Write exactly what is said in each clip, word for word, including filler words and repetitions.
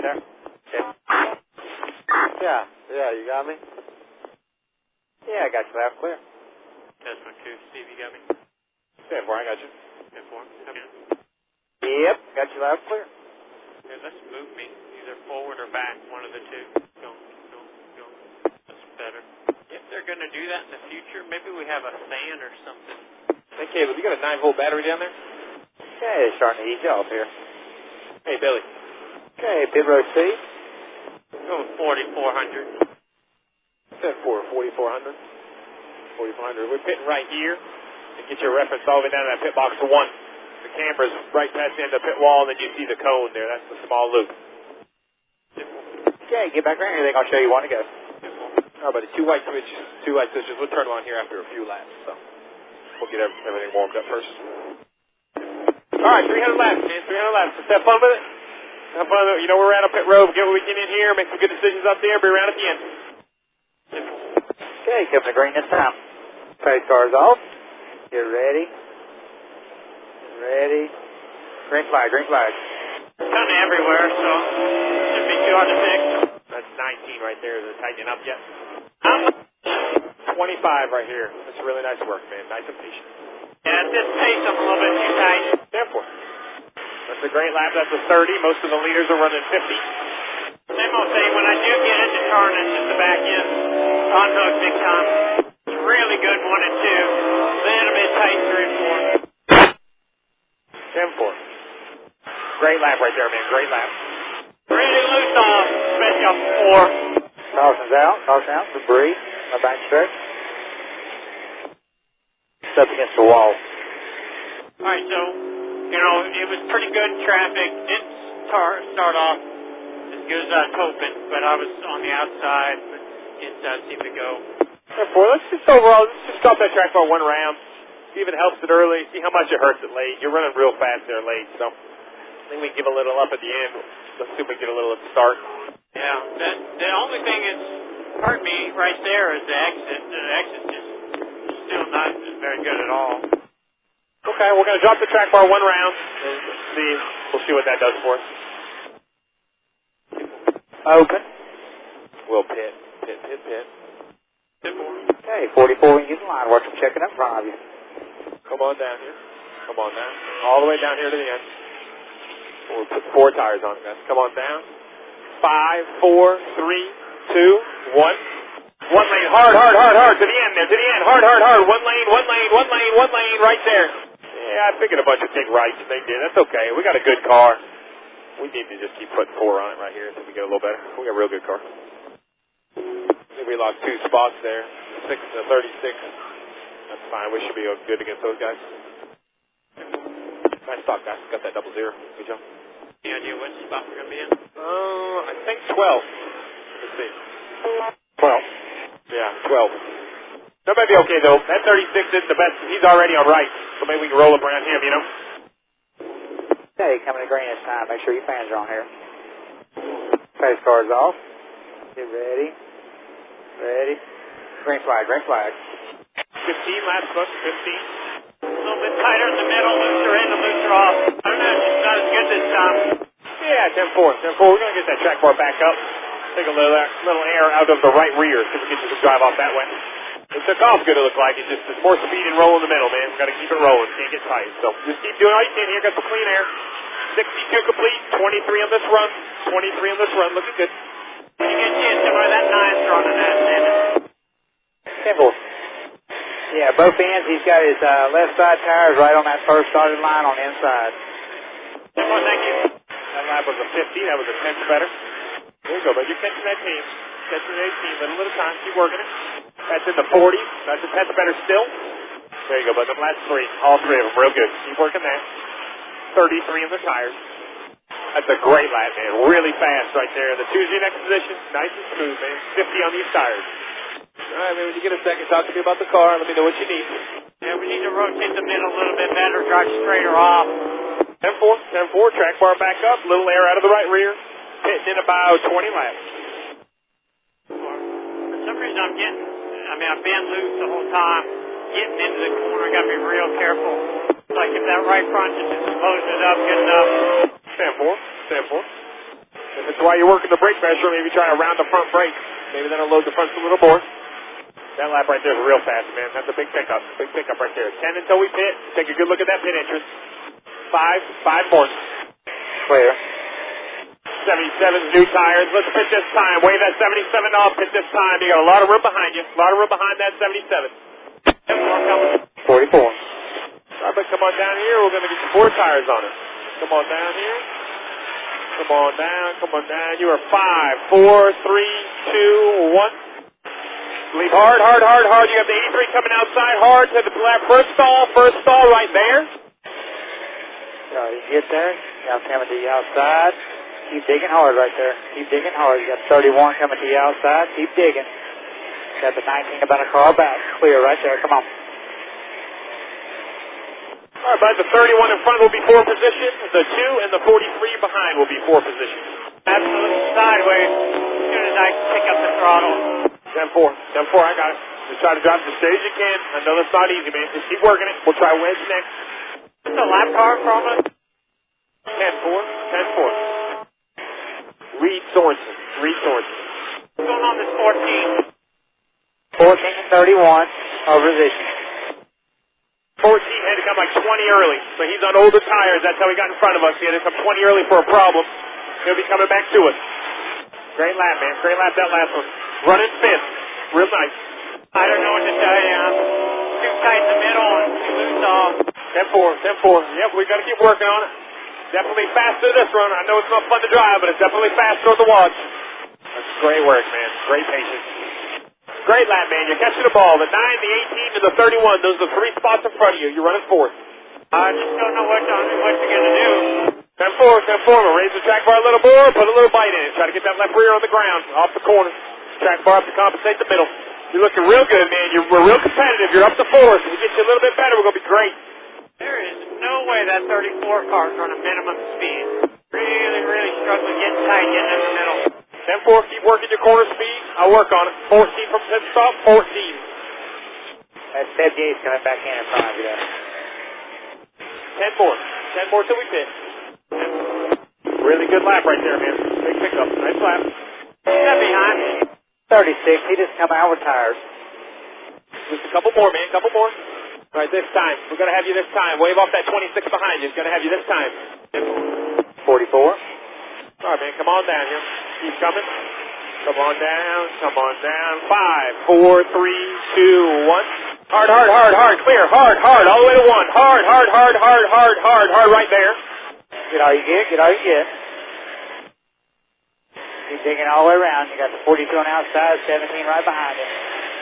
there? Okay. Yeah, yeah, you got me? Yeah, I got you loud and clear. Test one, two. Steve, you got me? ten four, I got you. ten four. Come in. Yep, got you loud and clear. Okay, let's move me either forward or back, one of the two. Go, go, go. That's better. If they're going to do that in the future, maybe we have a fan or something. Hey, Caleb, you got a nine volt battery down there? Okay, it's starting to ease off here. Hey, Billy. Okay, pit road C. Go forty-four hundred. ten four, forty-four hundred. forty-four hundred. We're pitting right here. And get your reference all the way down to that pit box one. The camera's right past the end of the pit wall, and then you see the cone there. That's the small loop. Okay, get back around here. I think I'll show you one to go. All right, buddy. Two white switches. Two white switches. We'll turn them on here after a few laps. So we'll get everything warmed up first. All right, three hundred laps, man. three hundred laps. Just have fun with it. Have fun with it. You know, we're around on pit road. We'll get what we can in here. Make some good decisions up there. Be around at the end. Okay, coming to green this time. Pace cars off. Get ready. Ready. Green flag, green flag. Kind of everywhere, so should be two out of six. That's nineteen right there. Is it tightening up yet? twenty-five right here. That's really nice work, man. Nice and patient. Yeah, at this pace, I'm a little bit too tight. Therefore. That's a great lap. That's a thirty. Most of the leaders are running fifty. Same old thing, when I do get into turn, it's just the back end on hook big time. It's really good one and two. Then a bit tight three and four. ten four. Great lap right there, man. Great lap. Really loose off, especially off four. Caution's out. Caution out. Debris. My back stretch. It's up against the wall. All right, so, you know, it was pretty good traffic. Didn't start, start off as good as I was hoping, but I was on the outside, but it uh, seemed to go. ten four. Let's just overall, let's just stop that track for one round. See if it helps it early. See how much it hurts it late. You're running real fast there late, so I think we can give a little up at the end. Let's see if we can get a little at the start. Yeah, that, the only thing that's hurt me right there is the exit. The exit is still not very good at all. Okay, we're going to drop the track bar one round and see. We'll see what that does for us. Open. We'll pit, pit, pit, pit. Okay, forty-four when you get in line. Watch them checking up in front of you. Come on down here. Come on down. All the way down here to the end. We'll put four tires on, guys. Come on down. Five, four, three, two, one. One lane. Hard, hard, hard, hard. To the end there. To the end. Hard, hard, hard. One lane, one lane, one lane, one lane. Right there. Yeah, I figured a bunch would take rights. They did. That's okay. We got a good car. We need to just keep putting four on it right here until we get a little better. We got a real good car. I think we lost two spots there. Six to thirty-six. That's fine. We should be good against those guys. Nice stop, guys. Got that double zero. Good job. Any idea what spot we're going to be in? Uh, I think twelve. Let's see. twelve. Yeah, twelve. That might be okay, though. That thirty-six isn't the best. He's already on right, so maybe we can roll up around him, you know? Okay, coming to green this time. Make sure your fans are on here. Pace car's off. Get ready. Ready. Green flag, green flag. fifteen, last book, fifteen. A little bit tighter in the middle, looser in and looser off. I don't know, it's just not as good this time. Yeah, ten four, ten four. We're going to get that track bar back up. Take a little, little air out of the right rear so we can get you to drive off that way. It took off good, it looked like. It's just there's more speed and roll in the middle, man. We've got to keep it rolling. Can't get tight. So just keep doing all you can here. Got some clean air. sixty-two complete. twenty-three on this run. twenty-three on this run. Looking good. When you get a chance to run that nine's running that, David. ten four. Yeah, both ends. He's got his uh, left side tires right on that first started line on the inside. ten four, thank you. That lap was a fifty. That was a tenth better. There you go, but you're catching that team. Catching that team. Little at a time. Keep working it. That's in the forties. That's a tenth better still. There you go, but the last three. All three of them. Real good. Keep working that. thirty-three in the tires. That's a great lap, man. Really fast right there. The two's your next position. Nice and smooth, man. fifty on these tires. All right, man, when you get a second, talk to me about the car. Let me know what you need. Yeah, we need to rotate the middle a little bit better, drive straighter off. ten four, ten four, track bar back up, little air out of the right rear. Hitting in about twenty laps. For some reason, I'm getting, I mean, I've been loose the whole time. Getting into the corner, got to be real careful. Like if that right front just closes it up good enough. ten four, ten four. If it's while you're working the brake pressure, maybe try to round the front brake. Maybe that'll load the front a little more. That lap right there is real fast, man. That's a big pickup. Big pickup right there. ten until we pit. Take a good look at that pit entrance. Five. Five more. Clear. seventy-seven's new tires. Let's pit this time. Wave that seventy-seven off. Pit this time. You got a lot of room behind you. A lot of room behind that seventy-seven. forty-four. All right, but come on down here. We're going to get some four tires on it. Come on down here. Come on down. Come on down. You are five, four, three, two, one. Leave hard, hard, hard, hard. You have the eighty-three coming outside hard to the left. First stall, first stall right there. So you get there. Now coming to the outside. Keep digging hard right there. Keep digging hard. You got thirty-one coming to the outside. Keep digging. Got the nineteen about a car back. Clear right there. Come on. All right, bud. The thirty-one in front will be four position. The two and the forty-three behind will be four position. That's a little sideways as soon as I pick up the throttle. ten four. ten four. I got it. Just try to drop it as steady as you can. I know that's not easy, man. Just keep working it. We'll try wedge next. What's the lap car from us? ten four. ten four. Reed Sorensen. Reed Sorensen. What's going on this fourteen? fourteen and thirty-one are position. fourteen had to come like twenty early, so he's on older tires. That's how he got in front of us. He had to come twenty early for a problem. He'll be coming back to us. Great lap, man. Great lap that last one. Running fifth. Real nice. I don't know what to tell you. I'm too tight in the middle and too loose off. ten four. ten four. Yep, we got to keep working on it. Definitely faster this run. I know it's not fun to drive, but it's definitely faster on the watch. That's great work, man. Great patience. Great lap, man. You're catching the ball. The nine, the eighteen, and the thirty-one. Those are the three spots in front of you. You're running fourth. I just don't know what, to, what you're going to do. ten four, ten four. We'll raise the track bar a little more. Put a little bite in it. Try to get that left rear on the ground. Off the corner. Track bar up to compensate the middle. You're looking real good, man. You're, we're real competitive. You're up to fourth. If we get you a little bit better, we're going to be great. There is no way that thirty-four car is running minimum speed. Really, really struggling getting tight, getting in the middle. ten four, keep working your corner speed. I'll work on it. fourteen from pit stop, fourteen. That seventy-eight's coming back in in front of you there. ten more. ten more till we pit. Really good lap right there, man. Big pickup. Nice lap. Is that behind me? thirty-six. He just come out with tires. Just a couple more, man. Couple more. All right, this time. We're going to have you this time. Wave off that twenty-six behind you. It's going to have you this time. forty-four. All right, man. Come on down here. Keep coming. Come on down. Come on down. Five, four, three, two, one. Hard, hard, hard, hard. Clear. Hard, hard. All the way to one. Hard, hard, hard, hard, hard, hard, hard. Right there. Get all you get. Get all you get. Keep digging all the way around. You got the forty-two on the outside, seventeen right behind you.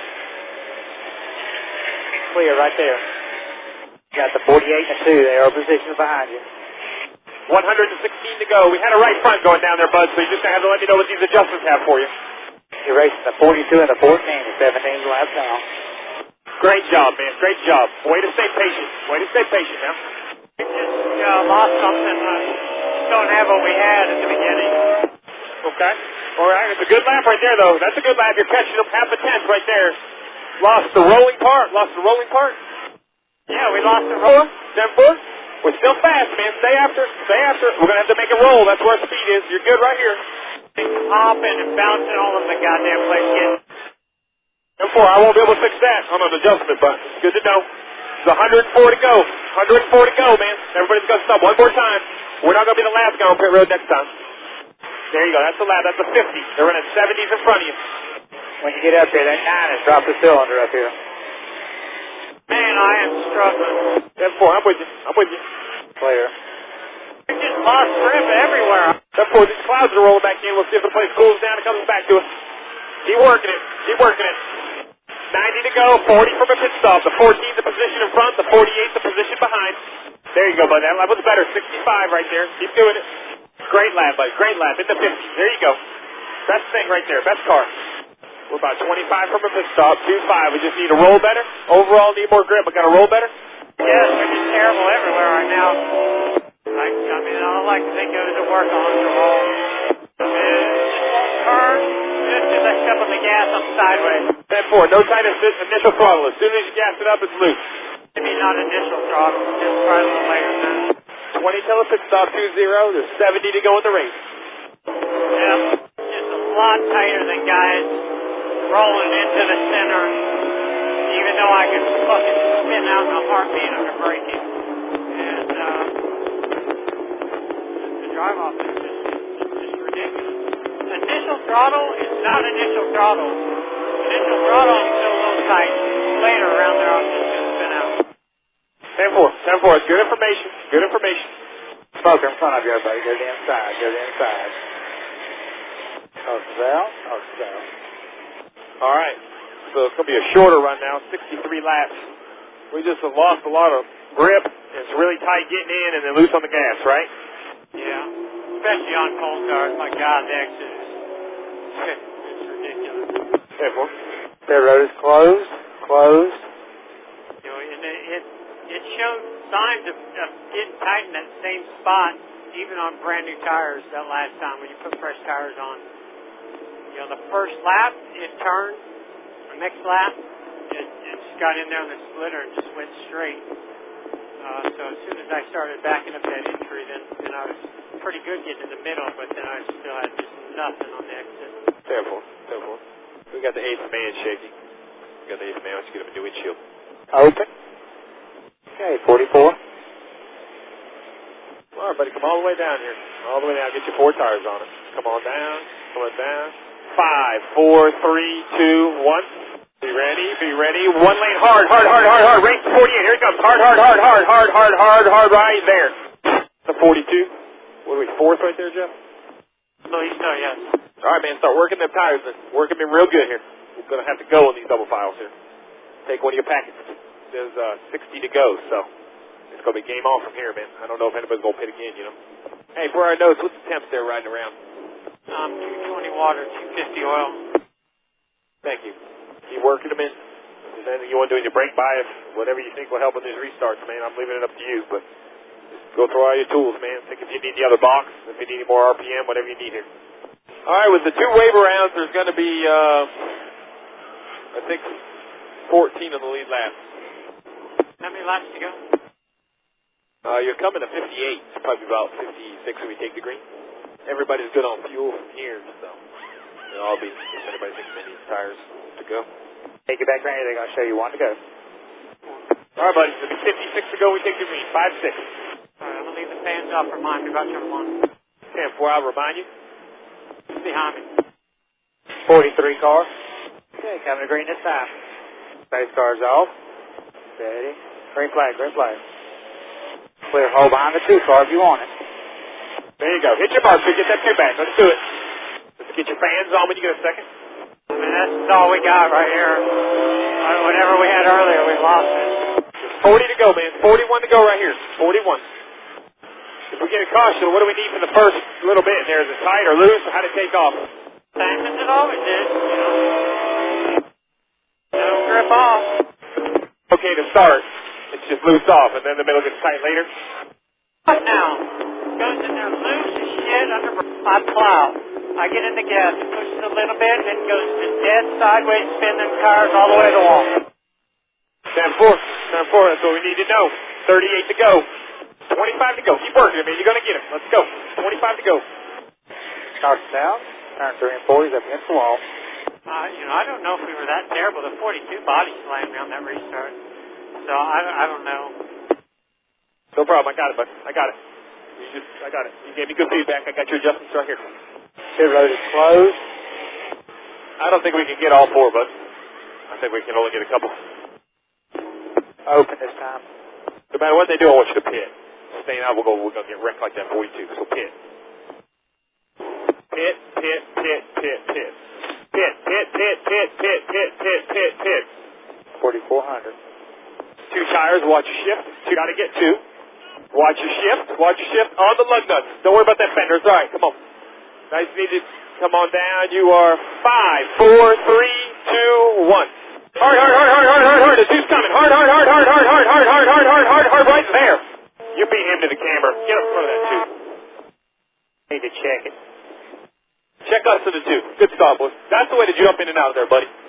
Clear right there. You got the forty-eight and two. They are positions behind you. one hundred sixteen to go. We had a right front going down there, bud, so you're just going to have to let me know what these adjustments have for you. You're racing the forty-two and the fourteen. The seventeen's laps down. Great job, man. Great job. Way to stay patient. Way to stay patient, man. We just uh, lost something. Uh, don't have what we had at the beginning. Okay. All right. It's a good lap right there, though. That's a good lap. You're catching them half a tenth right there. Lost the rolling part. Lost the rolling part. Yeah, we lost the roll. ten four. We're still fast, man. Stay after. Stay after. We're going to have to make it roll. That's where our speed is. You're good right here. Hopping and bouncing all over the goddamn place. ten four. I won't be able to fix that on an adjustment, but it's good to know. There's one hundred four to go. one hundred four to go, man. Everybody's going to stop one more time. We're not going to be the last guy on pit road next time. There you go. That's the lap. That's a fifty. They're running seventies in front of you. When you get up there, that nine has dropped the cylinder up here. Man, I am struggling. ten four. I'm with you. I'm with you. Clear. We just lost grip everywhere. ten four. These clouds are rolling back in. We'll see if the place cools down and comes back to us. Keep working it. Keep working it. ninety to go. forty from a pit stop. The fourteen, the position in front. The forty-eight, the position behind. There you go, bud. That lap was better. sixty-five right there. Keep doing it. Great lap, bud. Great lap. In the fifties. There you go. Best thing right there. Best car. We're about twenty-five from a pit stop. two five. We just need to roll better. Overall, need more grip. We got to roll better. Yes, we're just terrible everywhere right now. I, I mean, all I can think of is to work on the roll. I mean, it just won't turn. Just as I step on the gas, I'm sideways. ten four. No tight assist. Initial throttle. As soon as you gas it up, it's loose. Maybe not initial throttle. Just try a little later than that. twenty till a pit stop. two zero. There's seventy to go in the race. lot tighter than guys rolling into the center, even though I could fucking spin out in a heartbeat under braking. And uh, the drive off is just, just ridiculous. Initial throttle is not initial throttle. Initial throttle is still a little tight. Later around there, I'll just gonna spin out. ten four, ten four, good information, good information. Smoker in front of you, everybody. Go to the inside, go to the inside. Horses out, horses out. All right, so it's going to be a shorter run now, sixty-three laps. We just have lost a lot of grip. It's really tight getting in and then loose on the gas, right? Yeah, especially on cold cars. My God, the exit is it's ridiculous. ten four. Their road is closed, closed. You know, and it, it, it showed signs of, of getting tight in that same spot, even on brand new tires that last time when you put fresh tires on. You know, the first lap, it turned. The next lap, it, it just got in there on the splitter and just went straight. Uh, so as soon as I started backing up that entry, then, then I was pretty good getting in the middle, but then I still had just nothing on the exit. Careful, careful. We got the eighth man shaky. We got the eighth man. Let's get him a new windshield. Open. Okay, forty-four. All right, buddy, come all the way down here. All the way down. Get your four tires on it. Come on down. Come on down. Five, four, three, two, one. Be ready. Be ready. One lane hard, hard, hard, hard, hard. Range forty-eight. Here it comes. Hard, hard, hard, hard, hard, hard, hard, hard. Right there. The forty-two. What are we, fourth right there, Jeff? So you know, yes. All right, man. Start working them tires. Working them real good here. We're going to have to go on these double files here. Take one of your packets. There's uh, sixty to go, so it's going to be game on from here, man. I don't know if anybody's going to pit again, you know. Hey, for our notes, what's the temps there riding around? Um, two twenty water, two fifty oil. Thank you. Keep working them in. If there's anything you want to do in your brake bias, whatever you think will help in these restarts, man, I'm leaving it up to you. But just go through all your tools, man. Think if you need the other box, if you need more R P M, whatever you need here. All right, with the two waiver rounds, there's going to be, uh, I think, fourteen on the lead lap. How many laps to go? Uh, you're coming to fifty-eight. It's probably about fifty-six when we take the green. Everybody's good on fuel from here, so it'll all be, if anybody thinks they need tires to go. Take it back right here. They're going to show you one to go. All right, buddy. It'll be fifty-six to go. We take the green. five six. All right, I'm going to leave the fans off. Remind me about turn one. ten four, I'll remind you. Behind me. forty-three car. Okay, coming to green this time. Base car's off. Ready. Green flag, green flag. Clear hole behind the two car if you want it. There you go. Hit your marker. Get that two back. Let's do it. Let's get your fans on when you get a second. I mean, that's all we got right here. Uh, whatever we had earlier, we lost it. forty to go, man. forty-one to go right here. forty-one. If we get a caution, what do we need for the first little bit there? Is it tight or loose? Or how to take off? Same as it always is, you know. No grip off. Okay, to start, it's just loose off, and then the middle gets tight later. What now? Goes in there loose as shit under my plow. I get in the gas, it pushes a little bit, then goes to dead sideways, spin them tires all the way to the wall. ten four. ten four, that's what we need to know. thirty-eight to go. twenty-five to go. Keep working, man. You're going to get it. Let's go. twenty-five to go. Starts down. Turn three and four. He's up against the wall. Uh, you know, I don't know if we were that terrible. The forty-two body slammed me on that restart. So I, I don't know. No problem. I got it, bud. I got it. You just, I got it. You gave me good feedback. I got your adjustments right here. Pit road is closed. I don't think we can get all four, bud. I think we can only get a couple. Open this time. No matter what they do, I want you to pit. Staying out, we'll go, we're going to get wrecked like that forty-two. So pit. Pit, pit, pit, pit, pit. Pit, pit, pit, pit, pit, pit, pit, pit, pit. forty-four hundred. Two tires, watch your shift. You got to get two. Watch your shift. Watch your shift on the lug nuts. Don't worry about that fender. It's all right. Come on. Nice and easy. Come on down. You are five, four, three, two, one. Hard, hard, hard, hard, hard, hard, hard. The two's coming. Hard, hard, hard, hard, hard, hard, hard, hard, hard, hard, hard, hard, right there. You beat him to the camber. Get up front of that two. Need to check it. Check us to the two. Good stop, boys. That's the way to jump in and out there, buddy.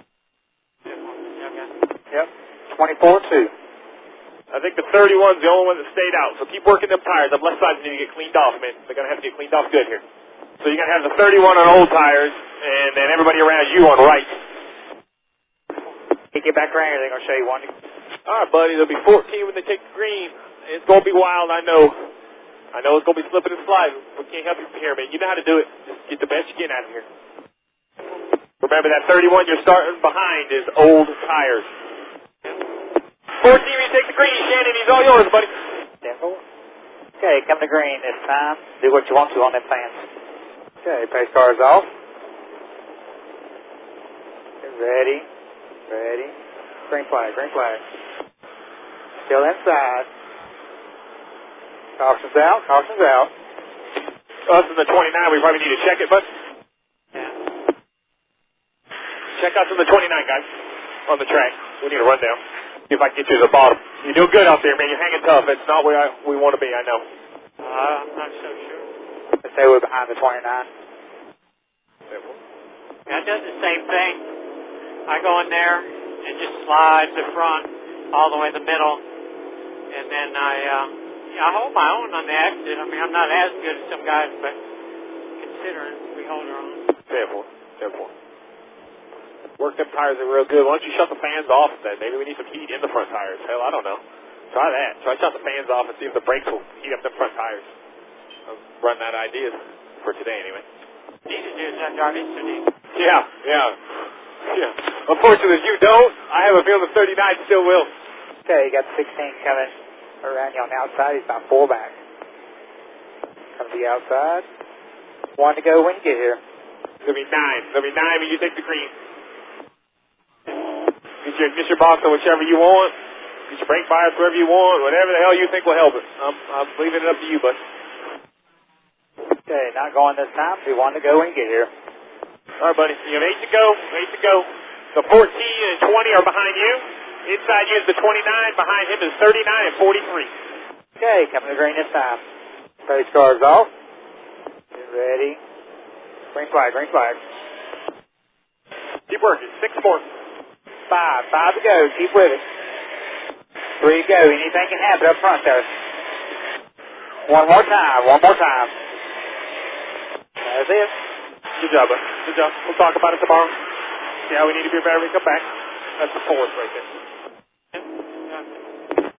Yep. twenty-four two. I think the thirty-one's the only one that stayed out. So keep working them tires. Them left sides need to get cleaned off, man. They're going to have to get cleaned off good here. So you're going to have the thirty-one on old tires, and then everybody around you on right. You get back around here, they're going to show you one. All right, buddy, there'll be fourteen when they take the green. It's going to be wild, I know. I know it's going to be slipping and sliding. We can't help you from here, man. You know how to do it. Just get the best you can out of here. Remember, that thirty-one you're starting behind is old tires. fourteen when you take the green, Shannon, he's all yours, buddy. ten four. Okay, come to green this time. Do what you want to on them fans. Okay, pace cars off. Ready. Ready. Green flag, green flag. Still inside. Caution's out, caution's out. Us in the twenty-nine, we probably need to check it, but... Yeah. Check us in the twenty-nine, guys, on the track. We need a rundown. See if I can get you to the bottom. You're doing good out there, man. You're hanging tough. It's not where I, we want to be, I know. Uh, I'm not so sure. Let's say we're behind the twenty-nine. Yeah, it does the same thing. I go in there and just slide the front all the way to the middle, and then I uh, yeah, I hold my own on the exit. I mean, I'm not as good as some guys, but considering we hold our own. Careful, careful. Work them tires are real good. Why don't you shut the fans off then? Maybe we need some heat in the front tires. Hell, I don't know. Try that. Try to shut the fans off and see if the brakes will heat up the front tires. I'll run that idea for today anyway. Need to do is that drive into these. Yeah, yeah. Yeah. Unfortunately, if you don't, I have a feeling the thirty-nine still will. Okay, you got sixteen coming around you on the outside. He's about four back. Come to the outside. One to go when you get here. There'll be nine. There'll be nine when you take the green. Get your, get your box on whichever you want. Get your brake bias wherever you want. Whatever the hell you think will help us. I'm, I'm leaving it up to you, bud. Okay, not going this time. Do one to go when you get here. All right, buddy. You have eight to go. Eight to go. The fourteen and twenty are behind you. Inside you is the twenty-nine. Behind him is thirty-nine and forty-three. Okay, coming to green this time. Pace cars off. Get ready. Green flag, green flag. Keep working. Six more. Five. Five to go. Keep with it. Three to go. Anything can happen up front there. One more time. One more time. That's it. Good job, bud. Good job. We'll talk about it tomorrow. See how we need to be better when we come back. That's the fourth right there.